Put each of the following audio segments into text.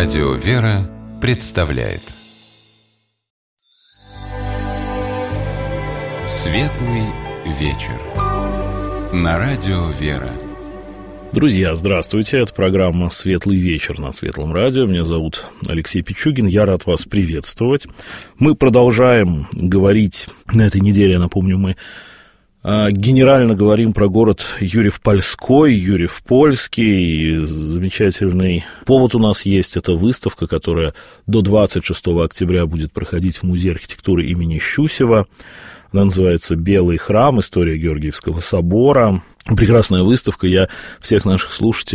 Радио «Вера» представляет Светлый вечер на Радио «Вера». Друзья, здравствуйте, это программа «Светлый вечер» на Светлом радио. Меня зовут Алексей Пичугин, я рад вас приветствовать. Мы продолжаем говорить на этой неделе, напомню, мы генерально говорим про город Юрьев-Польской, Юрьев-Польский. Замечательный повод у нас есть, это выставка, которая до 26 октября будет проходить в Музее архитектуры имени Щусева. Она называется «Белый храм. История Георгиевского собора». Прекрасная выставка. Я всем нашим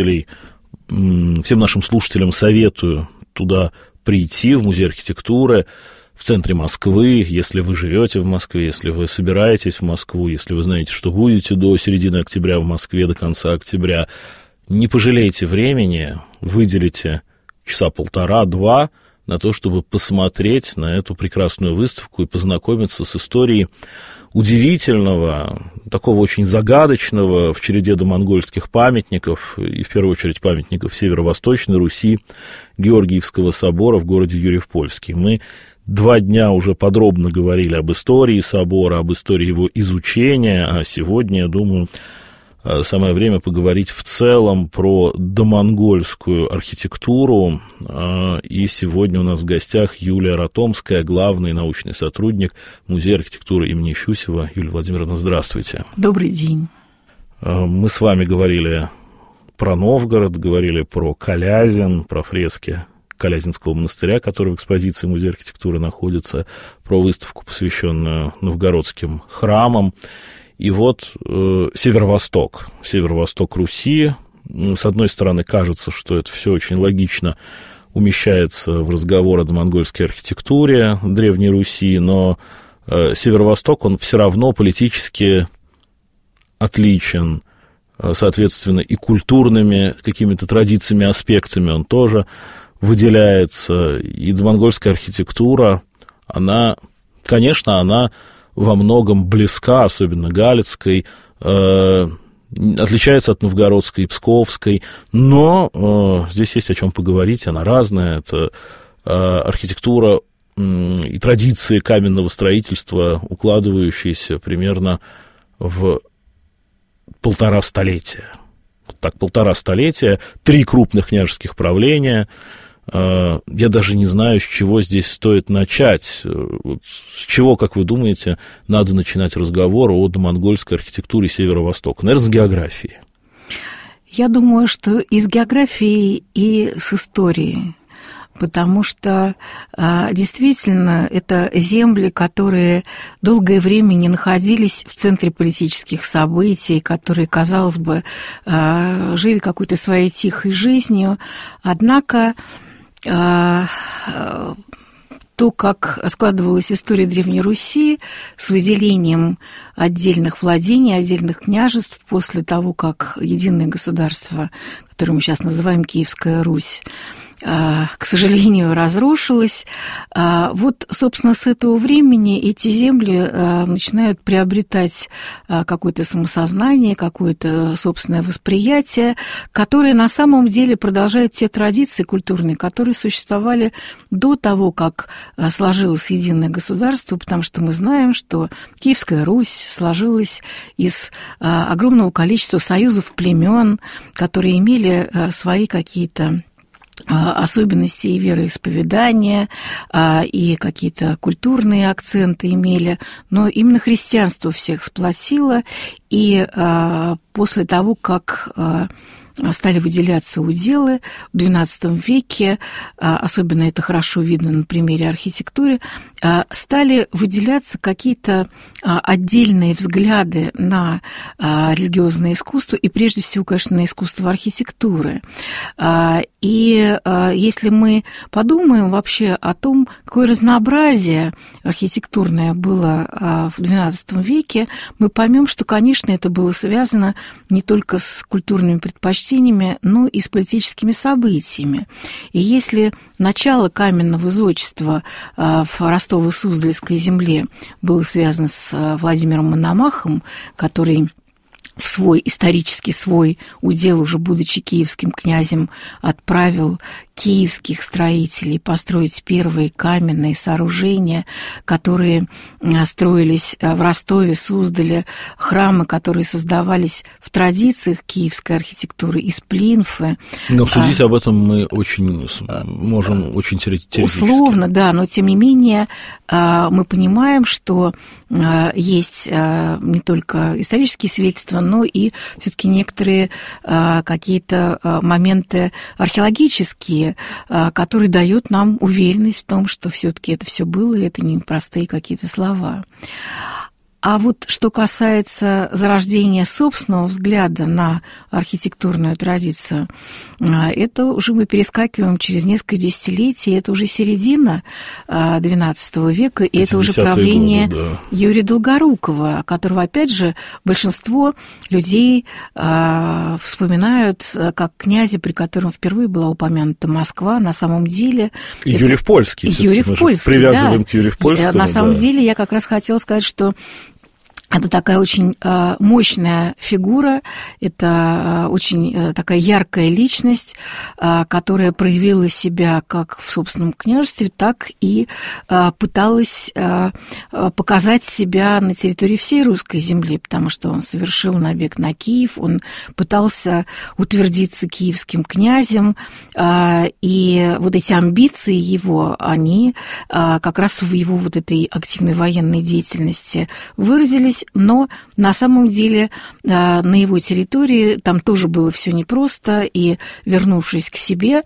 слушателям советую туда прийти, в Музей архитектуры, в центре Москвы, если вы живете в Москве, если вы собираетесь в Москву, если вы знаете, что будете до середины октября в Москве, до конца октября. Не пожалейте времени, выделите часа полтора-два на то, чтобы посмотреть на эту прекрасную выставку и познакомиться с историей удивительного, такого очень загадочного в череде домонгольских памятников, и в первую очередь памятников Северо-Восточной Руси, Георгиевского собора в городе Юрьев-Польский. Мы 2 дня уже подробно говорили об истории собора, об истории его изучения, а сегодня, я думаю, самое время поговорить в целом про домонгольскую архитектуру. И сегодня у нас в гостях Юлия Ратомская, главный научный сотрудник Музея архитектуры имени Щусева. Юлия Владимировна, здравствуйте. Добрый день. Мы с вами говорили про Новгород, говорили про Калязин, про фрески Калязинского монастыря, который в экспозиции Музея архитектуры находится, про выставку, посвященную новгородским храмам. И вот северо-восток Руси. С одной стороны, кажется, что это все очень логично умещается в разговор о домонгольской архитектуре Древней Руси, но северо-восток, он все равно политически отличен, соответственно, и культурными какими-то традициями, аспектами он тоже выделяется. И домонгольская архитектура, она, конечно, она во многом близка, особенно галицкой, отличается от новгородской и псковской, но здесь есть о чем поговорить, она разная, это архитектура и традиции каменного строительства, укладывающиеся примерно в 1,5 столетия. Так, 1,5 столетия, 3 крупных княжеских правления. Я даже не знаю, с чего здесь стоит начать. С чего, как вы думаете, надо начинать разговор о домонгольской архитектуре Северо-Востока? Наверное, с географии. Я думаю, что и с географией, и с историей. Потому что действительно это земли, которые долгое время не находились в центре политических событий, которые, казалось бы, жили какой-то своей тихой жизнью. Однако то, как складывалась история Древней Руси с выделением отдельных владений, отдельных княжеств после того, как единое государство, которое мы сейчас называем Киевская Русь, к сожалению, разрушилась. Вот, собственно, с этого времени эти земли начинают приобретать какое-то самосознание, какое-то собственное восприятие, которое на самом деле продолжает те традиции культурные, которые существовали до того, как сложилось единое государство, потому что мы знаем, что Киевская Русь сложилась из огромного количества союзов племен, которые имели свои какие-то особенности и вероисповедания, и какие-то культурные акценты имели, но именно христианство всех сплотило, и после того, как стали выделяться уделы в XII веке, особенно это хорошо видно на примере архитектуры, стали выделяться какие-то отдельные взгляды на религиозное искусство и, прежде всего, конечно, на искусство архитектуры. И если мы подумаем вообще о том, какое разнообразие архитектурное было в XII веке, мы поймем, что, конечно, это было связано не только с культурными предпочтениями, но и с политическими событиями. И если начало каменного зодчества в Ростово-Суздальской земле было связано с Владимиром Мономахом, который в свой исторический свой удел, уже будучи киевским князем, отправил киевских строителей построить первые каменные сооружения, которые строились в Ростове, Суздале, храмы, которые создавались в традициях киевской архитектуры, из плинфы. Но судить об этом мы можем очень теоретически. Условно, да, но тем не менее мы понимаем, что есть не только исторические свидетельства, но и все-таки некоторые какие-то моменты археологические, которые дают нам уверенность в том, что все-таки это все было, и это не простые какие-то слова. А вот что касается зарождения собственного взгляда на архитектурную традицию, это уже мы перескакиваем через несколько десятилетий, это уже середина XII века, и это уже правление годы, да. Юрия Долгорукова, которого, опять же, большинство людей вспоминают как князя, при котором впервые была упомянута Москва. На самом деле... Юрьев Польский. Юрьев Польский, привязываем к Юрию Польскому. На самом деле я как раз хотела сказать, что это такая очень мощная фигура, это очень такая яркая личность, которая проявила себя как в собственном княжестве, так и пыталась показать себя на территории всей русской земли, потому что он совершил набег на Киев, он пытался утвердиться киевским князем, и вот эти амбиции его, они как раз в его вот этой активной военной деятельности выразились. Но на самом деле на его территории там тоже было все непросто, и, вернувшись к себе,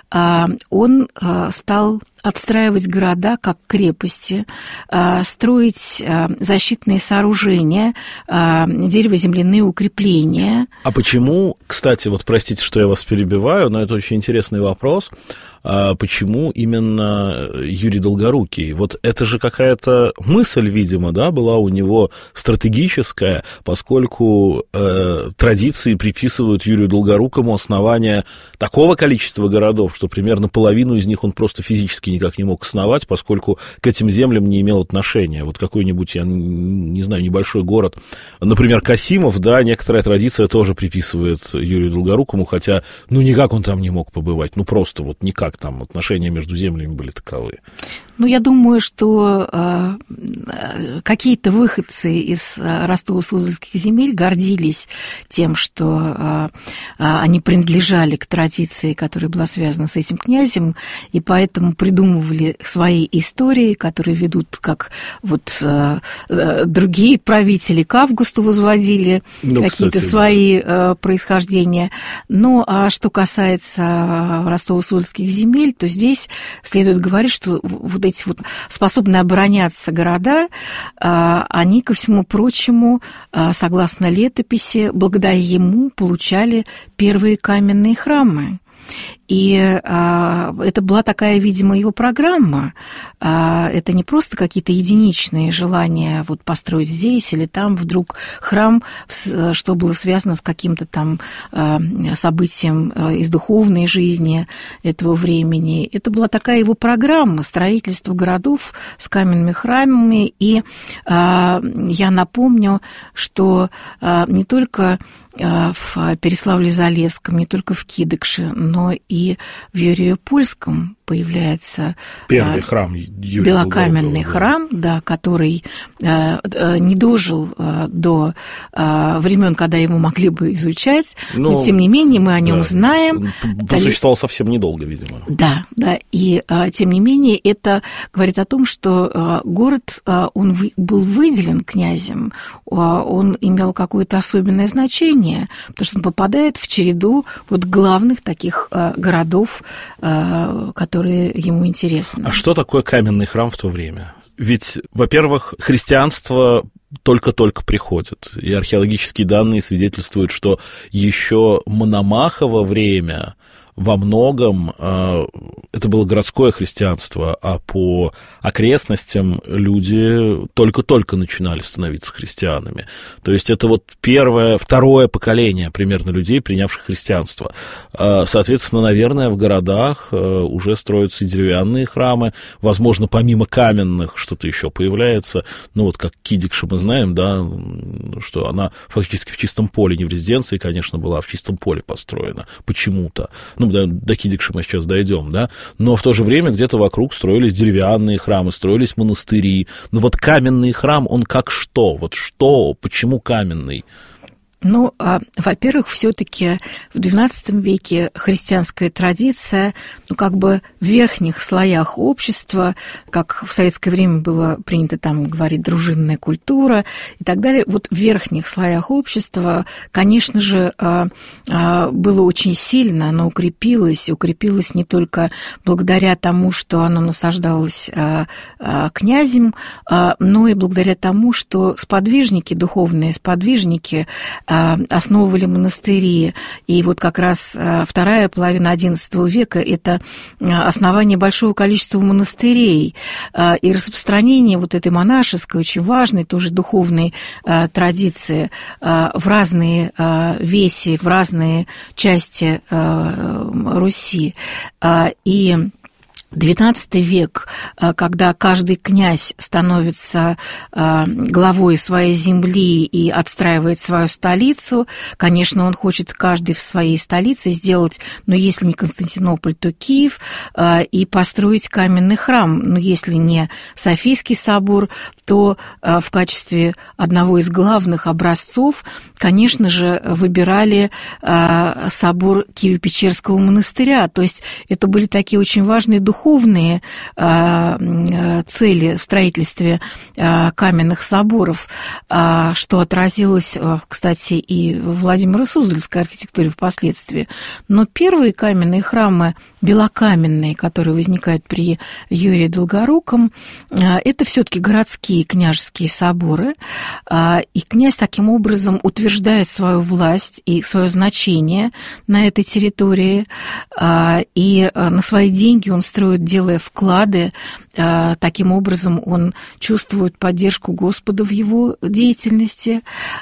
он стал отстраивать города как крепости, строить защитные сооружения, дерево-земляные укрепления. А почему, кстати, вот простите, что я вас перебиваю, но это очень интересный вопрос, почему именно Юрий Долгорукий? Вот это же какая-то мысль, видимо, да, была у него стратегическая, поскольку традиции приписывают Юрию Долгорукому основание такого количества городов, что примерно половину из них он просто физически никак не мог основать, поскольку к этим землям не имел отношения. Вот какой-нибудь, я не знаю, небольшой город, например, Касимов, да, некоторая традиция тоже приписывает Юрию Долгорукому, хотя, никак он там не мог побывать, просто вот никак там отношения между землями были таковы. Я думаю, что какие-то выходцы из Ростово-Суздальских земель гордились тем, что они принадлежали к традиции, которая была связана с этим князем, и поэтому придумывали свои истории, которые ведут, как вот другие правители к Августу возводили какие-то свои происхождения. А что касается Ростово-Суздальских земель, то здесь следует говорить, что вот эти вот способные обороняться города, они, ко всему прочему, согласно летописи, благодаря ему получали первые каменные храмы. И это была такая, видимо, его программа. Это не просто какие-то единичные желания вот построить здесь или там вдруг храм, что было связано с каким-то там событием из духовной жизни этого времени. Это была такая его программа строительства городов с каменными храмами. И я напомню, что не только в Переславле-Залесском, не только в Кидыкше, но и в Юрьево-Польском появляется первый храм Юрия белокаменный храм, да, который не дожил до времен, когда его могли бы изучать, но тем не менее мы о нем знаем. Существовал совсем недолго, видимо. Да, и тем не менее это говорит о том, что город, он был выделен князем, он имел какое-то особенное значение, потому что он попадает в череду вот главных таких городов, которые ему интересны. А что такое каменный храм в то время? Ведь, во-первых, христианство только-только приходит, и археологические данные свидетельствуют, что еще Мономахово время во многом это было городское христианство, а по окрестностям люди только-только начинали становиться христианами. То есть это вот второе поколение примерно людей, принявших христианство. Соответственно, наверное, в городах уже строятся и деревянные храмы, возможно, помимо каменных что-то еще появляется. Вот как Кидикша мы знаем, да, что она фактически в чистом поле, не в резиденции, конечно, была, а в чистом поле построена почему-то. до Кидикша мы сейчас дойдем, да, но в то же время где-то вокруг строились деревянные храмы, строились монастыри. Но вот каменный храм, он как что? Вот что? Почему каменный? Ну, во-первых, все-таки в XII веке христианская традиция, ну, как бы в верхних слоях общества, как в советское время было принято там говорить дружинная культура и так далее, вот в верхних слоях общества, конечно же, было очень сильно, оно укрепилось не только благодаря тому, что оно насаждалось князем, но и благодаря тому, что сподвижники, духовные сподвижники, основывали монастыри. И вот как раз вторая половина XI века – это основание большого количества монастырей и распространение вот этой монашеской, очень важной, тоже духовной традиции в разные веси, в разные части Руси. И XIX век, когда каждый князь становится главой своей земли и отстраивает свою столицу, конечно, он хочет каждый в своей столице сделать, ну, если не Константинополь, то Киев, и построить каменный храм. Ну, если не Софийский собор, то в качестве одного из главных образцов, конечно же, выбирали собор Киево-Печерского монастыря. То есть это были такие очень важные духовные цели в строительстве каменных соборов, что отразилось, кстати, и в Владимиро-Суздальской архитектуре впоследствии. Но первые каменные храмы, белокаменные, которые возникают при Юрии Долгоруком, это все-таки городские княжеские соборы, и князь таким образом утверждает свою власть и свое значение на этой территории, и на свои деньги он строит, делая вклады, таким образом он чувствует поддержку Господа в его деятельности,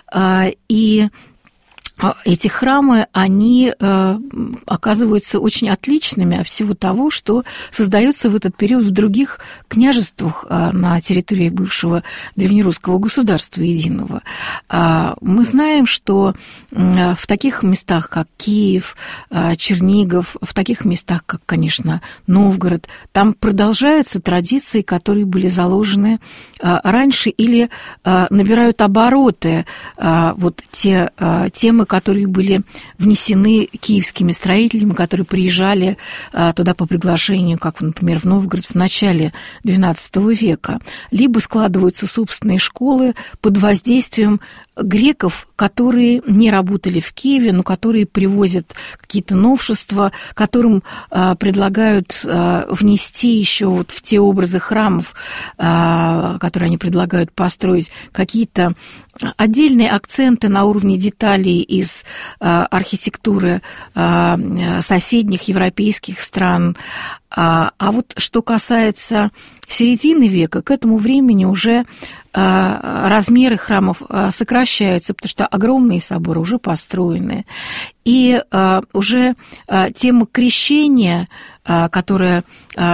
и эти храмы, они оказываются очень отличными от всего того, что создается в этот период в других княжествах на территории бывшего древнерусского государства единого. Мы знаем, что в таких местах, как Киев, Чернигов, в таких местах, как, конечно, Новгород, там продолжаются традиции, которые были заложены раньше или набирают обороты, вот те темы, которые были внесены киевскими строителями, которые приезжали туда по приглашению, как, например, в Новгород в начале XII века. Либо складываются собственные школы под воздействием греков, которые не работали в Киеве, но которые привозят какие-то новшества, которым предлагают внести еще вот в те образы храмов, которые они предлагают построить, какие-то отдельные акценты на уровне деталей из архитектуры соседних европейских стран. А вот что касается середины века, к этому времени уже размеры храмов сокращаются, потому что огромные соборы уже построены. И уже тема крещения, которая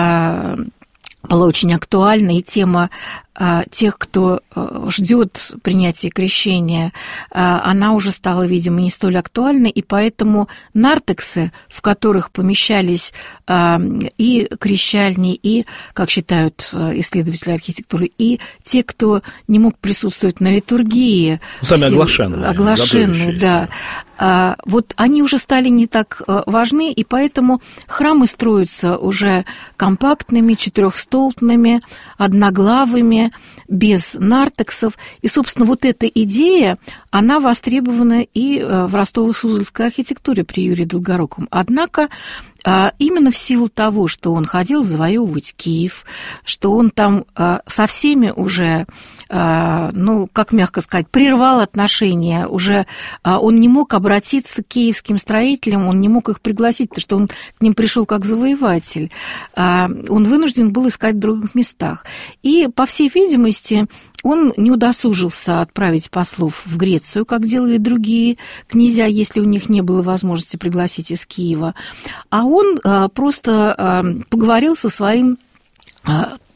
была очень актуальна, и тема тех, кто ждет принятия крещения, она уже стала, видимо, не столь актуальной, и поэтому нартексы, в которых помещались и крещальни, и, как считают исследователи архитектуры, и те, кто не мог присутствовать на литургии. Сами оглашенные, да. Вот они уже стали не так важны, и поэтому храмы строятся уже компактными, четырехстолбными, одноглавыми, без нартексов. И, собственно, вот эта идея, она востребована и в Ростово-Суздальской архитектуре при Юрии Долгоруком. Однако именно в силу того, что он ходил завоевывать Киев, что он там со всеми уже, ну, как мягко сказать, прервал отношения, уже он не мог обратиться к киевским строителям, он не мог их пригласить, потому что он к ним пришел как завоеватель. Он вынужден был искать в других местах. И, по всей видимости, он не удосужился отправить послов в Грецию, как делали другие князья, если у них не было возможности пригласить из Киева. А он просто поговорил со своим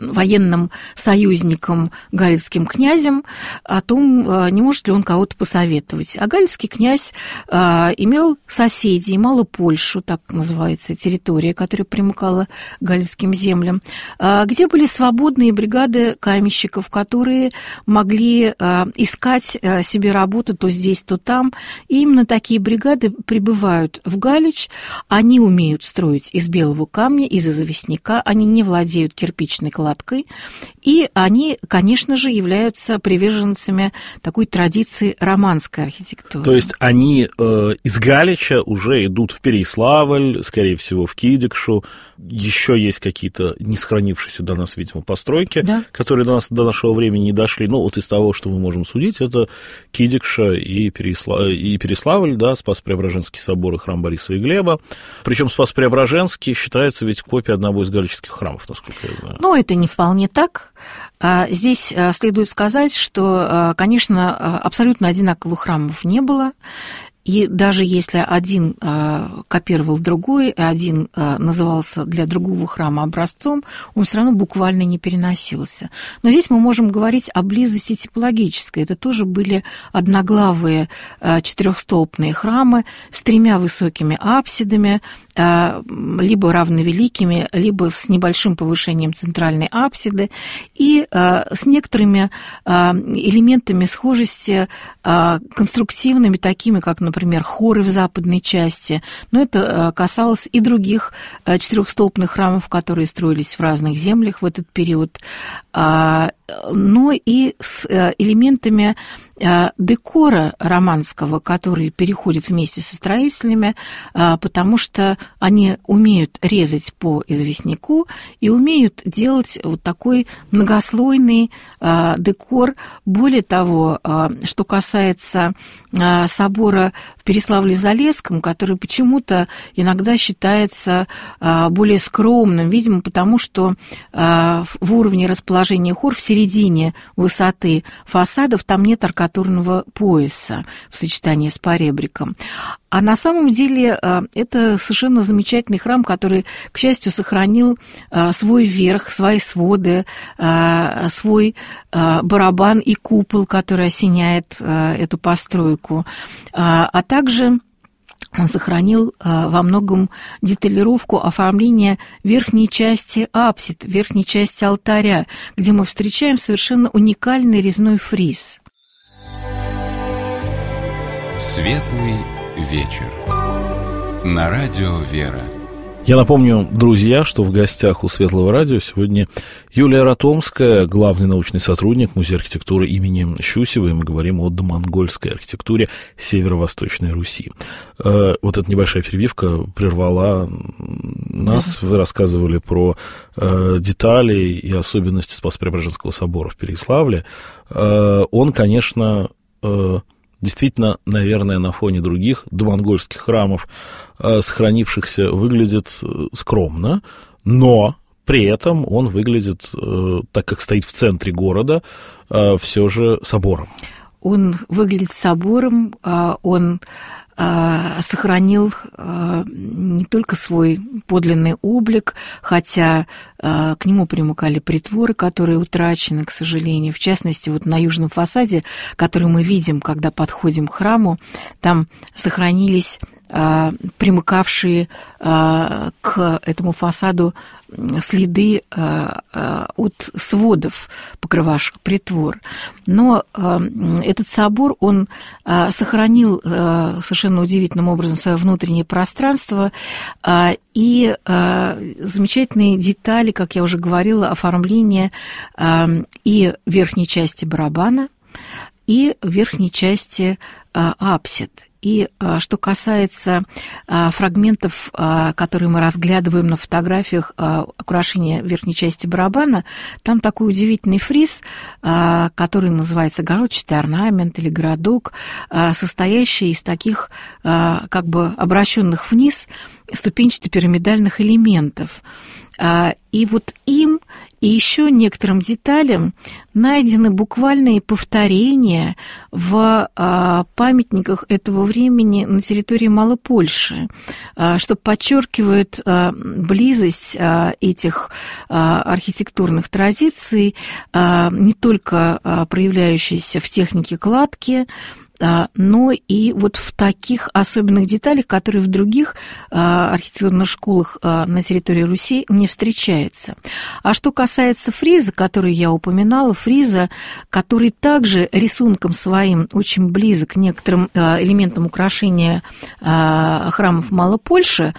военным союзником, галицким князем, о том, не может ли он кого-то посоветовать. А галицкий князь имел соседей, Малопольшу, так называется территория, которая примыкала к галицким землям, где были свободные бригады каменщиков, которые могли искать себе работу то здесь, то там. И именно такие бригады прибывают в Галич. Они умеют строить из белого камня, из известняка, они не владеют кирпичной кладкой, и они, конечно же, являются приверженцами такой традиции романской архитектуры. То есть они из Галича уже идут в Переяславль, скорее всего, в Кидикшу. Еще есть какие-то не сохранившиеся до нас, видимо, постройки, да, которые до нашего времени не дошли. Ну, вот из того, что мы можем судить, это Кидикша и Переяславль, да, Спас-Преображенский собор и храм Бориса и Глеба. Причем Спас-Преображенский считается ведь копией одного из галических храмов, насколько я знаю. Ну, это не вполне так. Здесь следует сказать, что, конечно, абсолютно одинаковых храмов не было. И даже если один копировал другой, а один назывался для другого храма образцом, он все равно буквально не переносился. Но здесь мы можем говорить о близости типологической. Это тоже были одноглавые четырехстолбные храмы с 3 высокими апсидами, либо равновеликими, либо с небольшим повышением центральной апсиды, и с некоторыми элементами схожести конструктивными, такими как, например, хоры в западной части. Но это касалось и других четырехстолбных храмов, которые строились в разных землях в этот период, но и с элементами декора романского, который переходит вместе со строителями, потому что они умеют резать по известняку и умеют делать вот такой многослойный декор. Более того, что касается собора в Переславле-Залесском, который почему-то иногда считается более скромным, видимо, потому что в уровне расположения хор в середине высоты фасадов там нет аркатурного пояса в сочетании с поребриком. А на самом деле это совершенно замечательный храм, который, к счастью, сохранил свой верх, свои своды, свой барабан и купол, который осеняет эту постройку. А также он сохранил во многом деталировку оформления верхней части апсид, верхней части алтаря, где мы встречаем совершенно уникальный резной фриз. Светлый вечер. На радио «Вера». Я напомню, друзья, что в гостях у Светлого радио сегодня Юлия Ратомская, главный научный сотрудник Музея архитектуры имени Щусевой. Мы говорим о домонгольской архитектуре Северо-Восточной Руси. Вот эта небольшая перебивка прервала нас. Вы рассказывали про детали и особенности Спас-Преображенского собора в Переяславле. Он, конечно, действительно, наверное, на фоне других домонгольских храмов, сохранившихся, выглядит скромно, но при этом он выглядит, так как стоит в центре города, все же собором. Он выглядит собором, он сохранил не только свой подлинный облик, хотя к нему примыкали притворы, которые утрачены, к сожалению. В частности, вот на южном фасаде, который мы видим, когда подходим к храму, там сохранились примыкавшие к этому фасаду следы от сводов, покрывавших притвор. Но этот собор, он сохранил совершенно удивительным образом свое внутреннее пространство и замечательные детали, как я уже говорила, оформления и верхней части барабана, и верхней части апсид. И что касается фрагментов, которые мы разглядываем на фотографиях украшения верхней части барабана, там такой удивительный фриз, который называется городчатый орнамент или городок, состоящий из таких как бы обращенных вниз ступенчато-пирамидальных элементов. И вот им и еще некоторым деталям найдены буквальные повторения в памятниках этого времени на территории Малой Польши, что подчеркивает близость этих архитектурных традиций, не только проявляющейся в технике кладки, но и вот в таких особенных деталях, которые в других архитектурных школах на территории Руси не встречаются. А что касается фриза, который я упоминала, фриза, который также рисунком своим очень близок к некоторым элементам украшения храмов Малой Польши,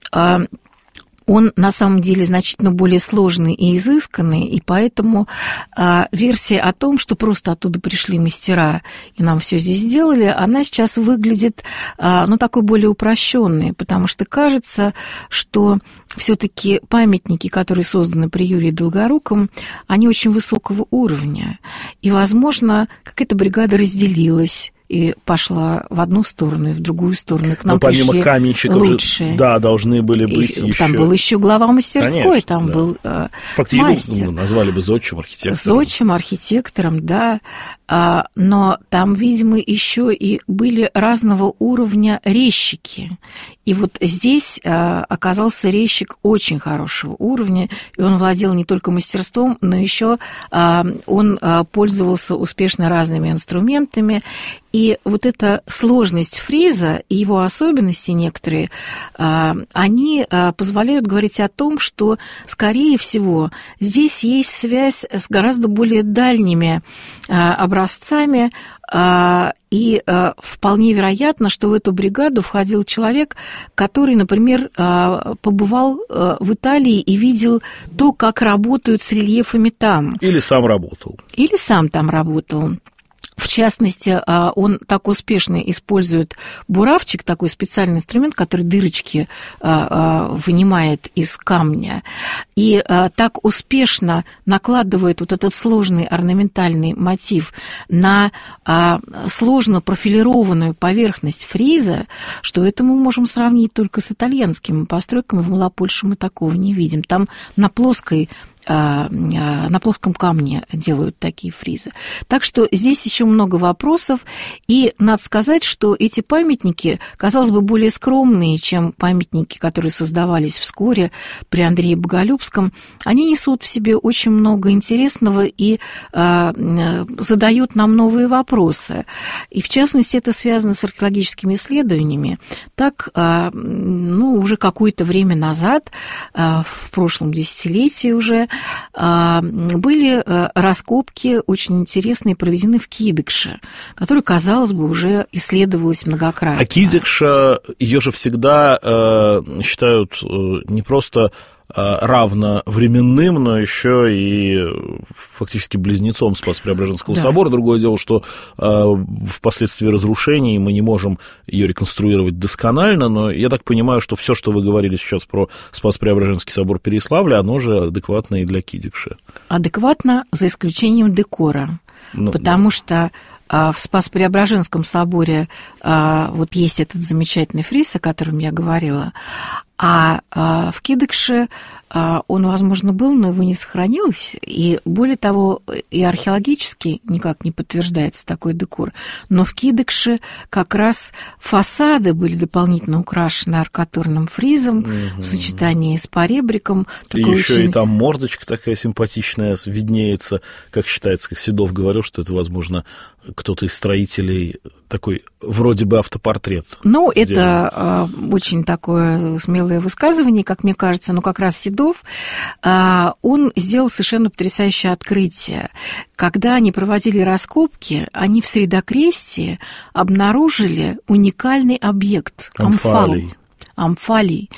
он на самом деле значительно более сложный и изысканный, и поэтому версия о том, что просто оттуда пришли мастера и нам все здесь сделали, она сейчас выглядит, такой более упрощенной, потому что кажется, что все-таки памятники, которые созданы при Юрии Долгоруком, они очень высокого уровня, и, возможно, какая-то бригада разделилась и пошла в одну сторону и в другую сторону. К нам помимо пришли каменщиков лучшие. Да, должны были быть и еще... Там был еще глава мастерской, конечно, там да. был фактически мастер. Назвали бы зодчим архитектором. Зодчим архитектором, да. Но там, видимо, еще и были разного уровня резчики. И вот здесь оказался резчик очень хорошего уровня, и он владел не только мастерством, но еще он пользовался успешно разными инструментами. И вот эта сложность фриза и его особенности некоторые, они позволяют говорить о том, что, скорее всего, здесь есть связь с гораздо более дальними образцами, и вполне вероятно, что в эту бригаду входил человек, который, например, побывал в Италии и видел то, как работают с рельефами там. Или сам работал. Или сам там работал. В частности, он так успешно использует буравчик, такой специальный инструмент, который дырочки вынимает из камня, и так успешно накладывает вот этот сложный орнаментальный мотив на сложно профилированную поверхность фриза, что это мы можем сравнить только с итальянскими постройками. В Малой Польше мы такого не видим. Там на плоском камне делают такие фризы. Так что здесь еще много вопросов, и надо сказать, что эти памятники, казалось бы, более скромные, чем памятники, которые создавались вскоре при Андрее Боголюбском, они несут в себе очень много интересного и задают нам новые вопросы. И, в частности, это связано с археологическими исследованиями. Так, уже какое-то время назад, в прошлом десятилетии уже, были раскопки очень интересные, проведены в Кидыкше, которые, казалось бы, уже исследовалось многократно. А Кидыкша, ее же всегда считают не просто равновременным, но еще и фактически близнецом Спас-Преображенского собора. Другое дело, что впоследствии разрушений мы не можем ее реконструировать досконально, но я так понимаю, что все, что вы говорили сейчас про Спас-Преображенский собор Переяславля, оно же адекватно и для Кидыкша. Адекватно, за исключением декора. Потому что в Спас-Преображенском соборе вот есть этот замечательный фриз, о котором я говорила, а в Кидыкше он, возможно, был, но его не сохранилось. И более того, и археологически никак не подтверждается такой декор. Но в Кидыкше как раз фасады были дополнительно украшены аркатурным фризом в сочетании с поребриком. И еще и там мордочка такая симпатичная виднеется, как считается, как Седов говорил, что это, возможно, кто-то из строителей такой вроде бы автопортрет. Это очень такое смелое высказывание, как мне кажется, но как раз Седов, он сделал совершенно потрясающее открытие. Когда они проводили раскопки, они в Средокрестии обнаружили уникальный объект – амфалий.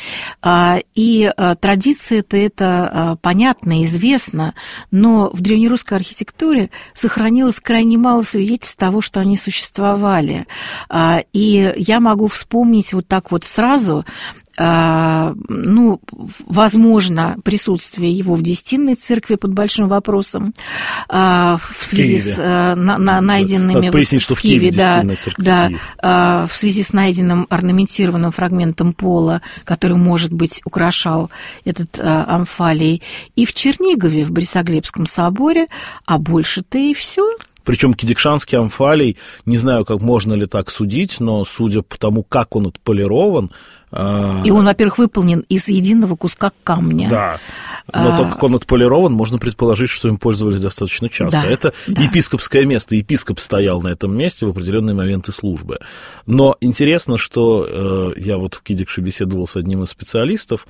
И традиция-то это понятно, известно, но в древнерусской архитектуре сохранилось крайне мало свидетельств того, что они существовали. И я могу вспомнить вот так вот сразу возможно, присутствие его в Десятинной церкви под большим вопросом в связи с найденными пояснить, что в Киеве Десятинная церковь. В связи с найденным орнаментированным фрагментом пола, который, может быть, украшал этот амфалий, и в Чернигове, в Борисоглебском соборе, а больше-то и все. Причем кидикшанский амфалий, не знаю, как можно ли так судить, но судя по тому, как он отполирован... И он, во-первых, выполнен из единого куска камня. Да, но так как он отполирован, можно предположить, что им пользовались достаточно часто. Это епископское место, епископ стоял на этом месте в определенные моменты службы. Но интересно, что я вот в Кидикше беседовал с одним из специалистов,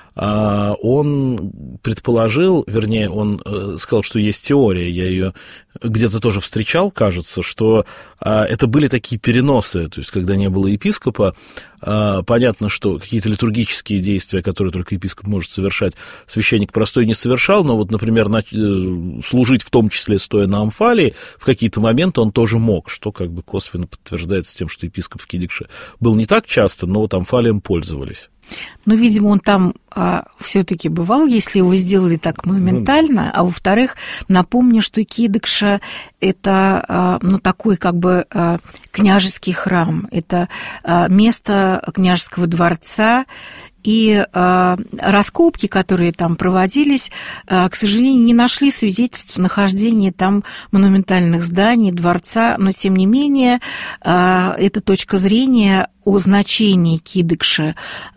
он предположил, вернее, он сказал, что есть теория, я ее где-то тоже встречал, кажется, что это были такие переносы, то есть когда не было епископа, понятно, что какие-то литургические действия, которые только епископ может совершать, священник простой не совершал, но вот, например, служить в том числе стоя на амфалии, в какие-то моменты он тоже мог, что как бы косвенно подтверждается тем, что епископ в Кидикше был не так часто, но вот амфалием пользовались. Ну, видимо, он там все-таки бывал, если его сделали так монументально. А во-вторых, напомню, что Кидикша – это такой как бы княжеский храм. Это место княжеского дворца. И раскопки, которые там проводились, к сожалению, не нашли свидетельств нахождения там монументальных зданий, дворца, но, тем не менее, эта точка зрения о значении Кидикши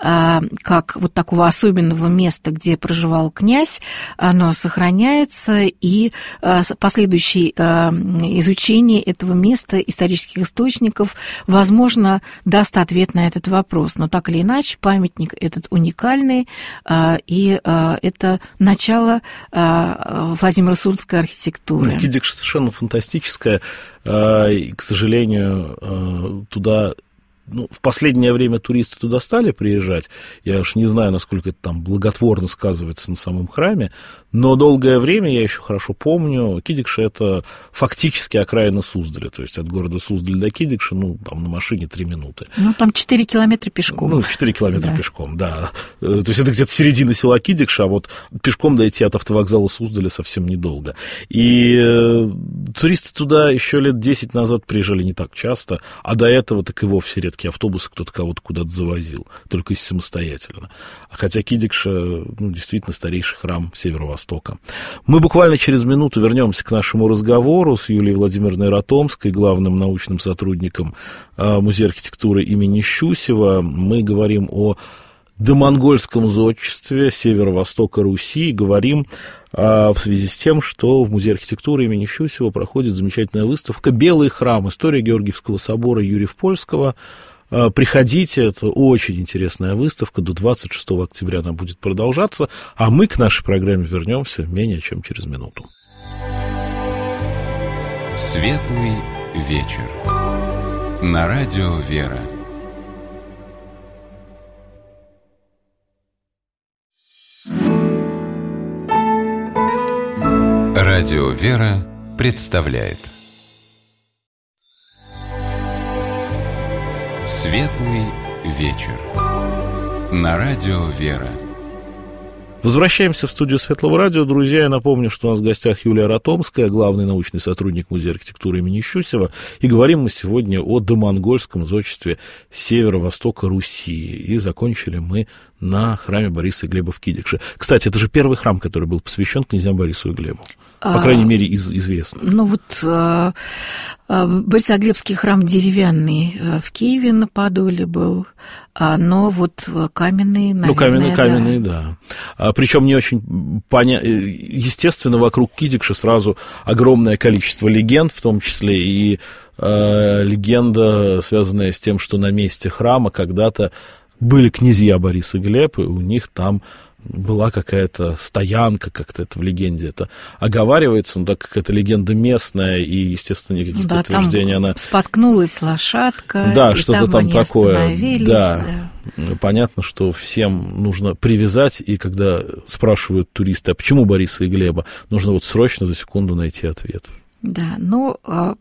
как вот такого особенного места, где проживал князь, оно сохраняется, и последующее изучение этого места, исторических источников, возможно, даст ответ на этот вопрос. Но так или иначе, памятник этот уникальный, и это начало Владимиро-Сурской архитектуры. Кидикша совершенно фантастическая, и, к сожалению, туда... в последнее время туристы туда стали приезжать. Я уж не знаю, насколько это там благотворно сказывается на самом храме, но долгое время, я еще хорошо помню, Кидикша – это фактически окраина Суздаля. То есть от города Суздаль до Кидикши, там на машине 3 минуты. Там 4 километра пешком. 4 километра пешком, да. То есть это где-то середина села Кидикша, а вот пешком дойти от автовокзала Суздаля совсем недолго. И туристы туда еще лет 10 назад приезжали не так часто, а до этого так и вовсе редко автобусы кто-то кого-то куда-то завозил, только если самостоятельно. Хотя Кидикша, действительно старейший храм Северо-Востока. Мы буквально через минуту вернемся к нашему разговору с Юлией Владимировной Ратомской, главным научным сотрудником Музея архитектуры имени Щусева. Мы говорим о домонгольском зодчестве Северо-Востока Руси, говорим в связи с тем, что в Музее архитектуры имени Щусева проходит замечательная выставка «Белый храм. История Георгиевского собора Юрьев-Польского». Приходите, это очень интересная выставка, до 26 октября она будет продолжаться, а мы к нашей программе вернемся менее чем через минуту. Светлый вечер. На радио «Вера». Радио «Вера» представляет Светлый вечер. На радио «Вера». Возвращаемся в студию Светлого радио. Друзья, я напомню, что у нас в гостях Юлия Ратомская, главный научный сотрудник Музея архитектуры имени Щусева. И говорим мы сегодня о домонгольском зодчестве Северо-Востока Руси. И закончили мы на храме Бориса и Глеба в Кидикше. Кстати, это же первый храм, который был посвящен князьям Борису и Глебу. По крайней мере, известно. Борисоглебский храм деревянный в Киеве на Подоле был, но вот каменный, наверное, каменный, да. Причем не очень понятно. Естественно, вокруг Кидикши сразу огромное количество легенд, в том числе и легенда, связанная с тем, что на месте храма когда-то были князья Борис и Глеб, и у них там была какая-то стоянка, как-то это в легенде это оговаривается, но так как это легенда местная, и, естественно, никаких подтверждений там она... споткнулась лошадка, да, и что-то там они такое. Да. Понятно, что всем нужно привязать, и когда спрашивают туристы, а почему Бориса и Глеба, нужно вот срочно за секунду найти ответ. Да, но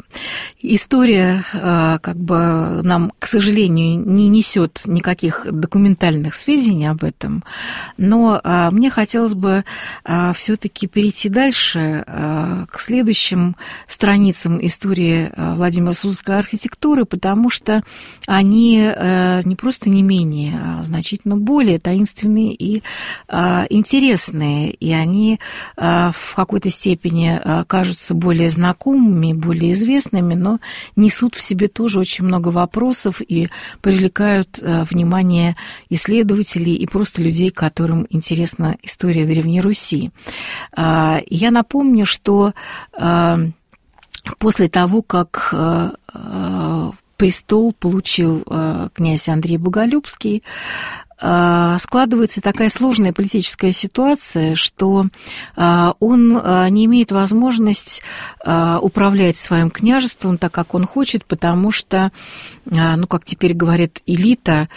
история как бы нам, к сожалению, не несет никаких документальных сведений об этом, но мне хотелось бы все-таки перейти дальше к следующим страницам истории Владимиро-Суздальской архитектуры, потому что они не просто не менее, а значительно более таинственные и интересные, и они в какой-то степени кажутся более знакомыми, более известными, но несут в себе тоже очень много вопросов и привлекают внимание исследователей и просто людей, которым интересна история Древней Руси. Я напомню, что после того, как престол получил князь Андрей Боголюбский, складывается такая сложная политическая ситуация, что он не имеет возможности управлять своим княжеством так, как он хочет, потому что, ну, как теперь говорят, элита,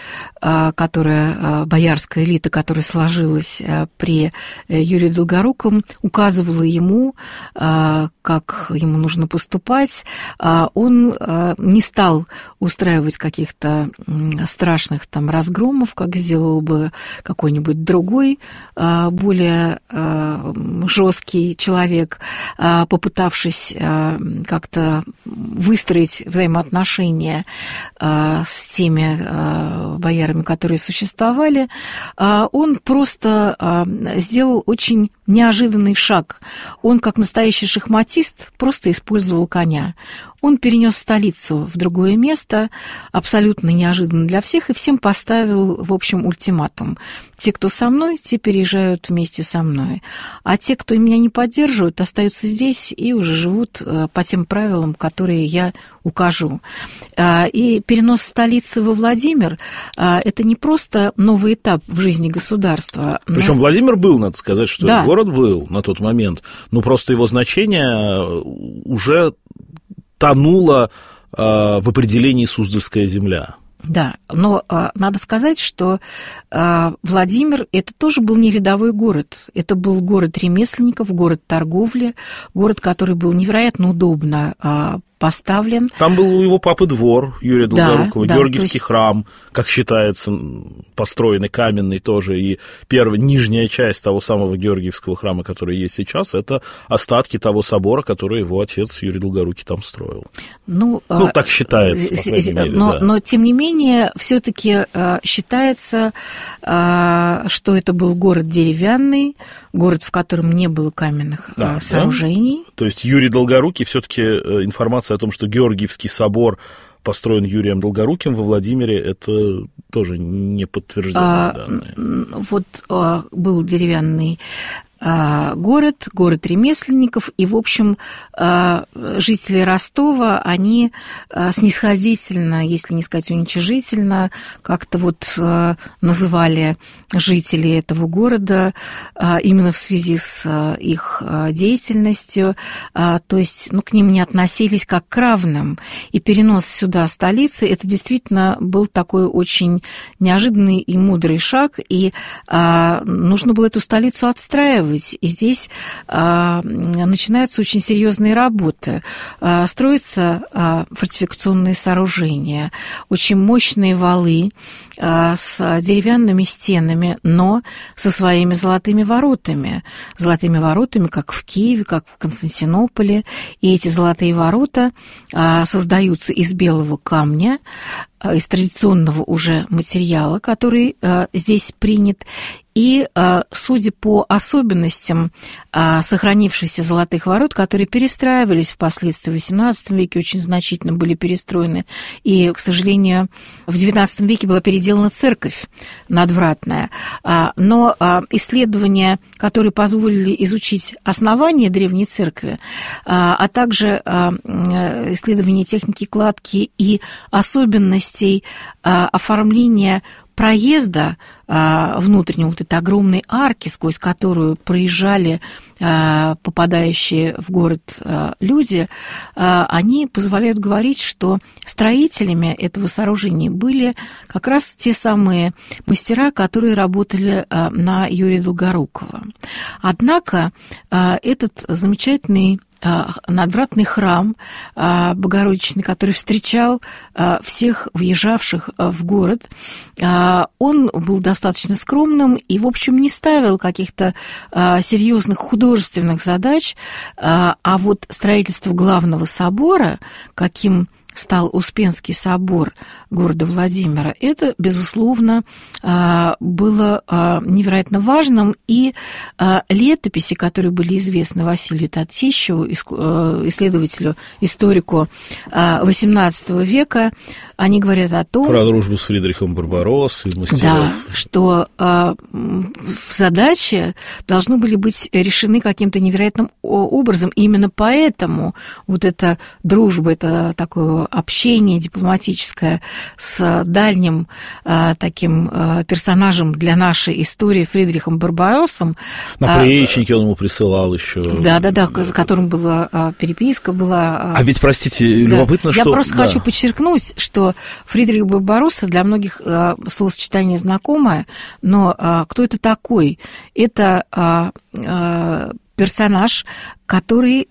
боярская элита, которая сложилась при Юрии Долгоруком, указывала ему, как ему нужно поступать. Он не стал устраивать каких-то страшных там разгромов, как сделал бы какой-нибудь другой, более жесткий человек, попытавшись как-то выстроить взаимоотношения с теми боярами, которые существовали. Он просто сделал очень неожиданный шаг. Он, как настоящий шахматист, просто использовал коня. Он перенес столицу в другое место, абсолютно неожиданно для всех, и всем поставил, в общем, ультиматум. Те, кто со мной, те переезжают вместе со мной. А те, кто меня не поддерживают, остаются здесь и уже живут по тем правилам, которые я укажу. И перенос столицы во Владимир – это не просто новый этап в жизни государства. Причем Владимир был, надо сказать, что да. Город был на тот момент, но просто его значение уже тонуло в определении Суздальская земля. Да, но надо сказать, что Владимир – это тоже был не рядовой город. Это был город ремесленников, город торговли, город, который был невероятно удобно поставлен. Там был у его папы двор Юрия Долгорукова, да, Георгиевский храм, как считается, построенный, каменный тоже, и нижняя часть того самого Георгиевского храма, который есть сейчас, это остатки того собора, который его отец Юрий Долгорукий там строил. Ну так считается, по крайней мере. Но тем не менее, все-таки считается, что это был город деревянный, город, в котором не было каменных сооружений. Да? То есть Юрий Долгорукий, все-таки информация о том, что Георгиевский собор построен Юрием Долгоруким во Владимире, это тоже не подтвержденные данные. Вот был деревянный город ремесленников, и, в общем, жители Ростова, они снисходительно, если не сказать уничижительно, как-то вот называли жителей этого города именно в связи с их деятельностью, то есть, к ним не относились как к равным, и перенос сюда столицы, это действительно был такой очень неожиданный и мудрый шаг, и нужно было эту столицу отстраивать. И здесь начинаются очень серьезные работы. Строятся фортификационные сооружения, очень мощные валы с деревянными стенами, но со своими золотыми воротами. Золотыми воротами, как в Киеве, как в Константинополе. И эти золотые ворота создаются из белого камня, из традиционного уже материала, который здесь принят. И, судя по особенностям сохранившихся золотых ворот, которые перестраивались впоследствии в XVIII веке, очень значительно были перестроены, и, к сожалению, в XIX веке была переделана церковь надвратная. Но исследования, которые позволили изучить основания древней церкви, а также исследования техники кладки и особенностей оформления проезда внутреннего, вот этой огромной арки, сквозь которую проезжали попадающие в город люди, они позволяют говорить, что строителями этого сооружения были как раз те самые мастера, которые работали на Юрия Долгорукова. Однако этот замечательный надвратный храм Богородичный, который встречал всех въезжавших в город. Он был достаточно скромным и, в общем, не ставил каких-то серьезных художественных задач, а вот строительство главного собора, каким стал Успенский собор города Владимира, это, безусловно, было невероятно важным, и летописи, которые были известны Василию Татищеву, исследователю, историку XVIII века, они говорят о том... Про дружбу с Фридрихом Барбароссой, мастеров. Да, что задачи должны были быть решены каким-то невероятным образом, и именно поэтому вот эта дружба, это такое общение дипломатическое с дальним таким персонажем для нашей истории Фридрихом Барбароссом. Наплечники он ему присылал еще. Да, с которым была переписка. Была... А ведь, простите, любопытно, Я что... Я просто хочу подчеркнуть, что Фридрих Барбаросса для многих словосочетание знакомое, но кто это такой? Это персонаж, который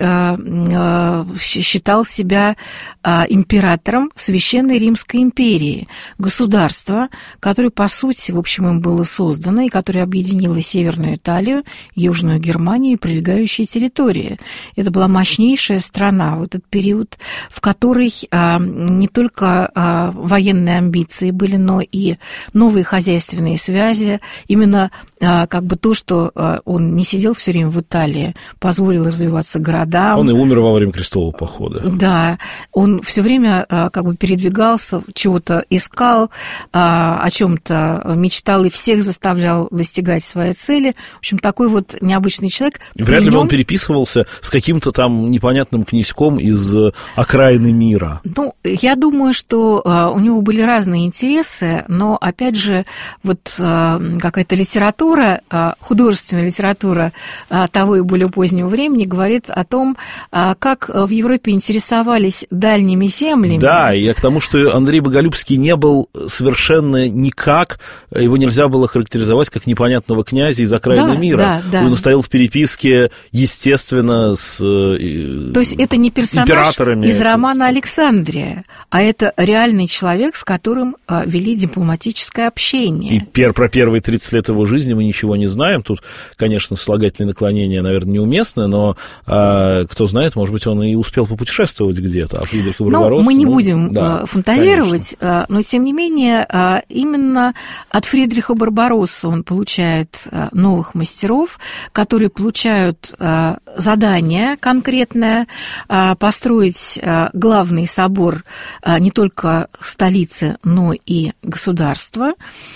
считал себя императором Священной Римской империи, государства, которое, по сути, в общем, им было создано, и которое объединило Северную Италию, Южную Германию и прилегающие территории. Это была мощнейшая страна в этот период, в которой не только военные амбиции были, но и новые хозяйственные связи. Именно как бы то, что он не сидел все время в Италии, позволило развиваться городам. Он и умер во время крестового похода. Да, он все время как бы передвигался, чего-то искал, о чем-то мечтал и всех заставлял достигать своей цели. В общем, такой вот необычный человек. Вряд ли бы он переписывался с каким-то там непонятным князьком из окраины мира. Ну, я думаю, что у него были разные интересы, но, опять же, вот какая-то литература, художественная литература того и более позднего времени говорит о том, как в Европе интересовались дальними землями. Да, и к тому, что Андрей Боголюбский не был совершенно никак, его нельзя было характеризовать как непонятного князя из окраины мира. Да. Он стоял в переписке, естественно, с императорами. То есть это не персонаж из романа «Александрия», а это реальный человек, с которым вели дипломатическое общение. И про первые 30 лет его жизни мы ничего не знаем. Тут, конечно, слагательные наклонения, наверное, неуместны, но кто знает, может быть, он и успел попутешествовать где-то. А Фридрих Барбаросса... Мы не будем фантазировать, конечно. Но, тем не менее, именно от Фридриха Барбароссы он получает новых мастеров, которые получают задание конкретное построить главный собор не только столицы, но и государства,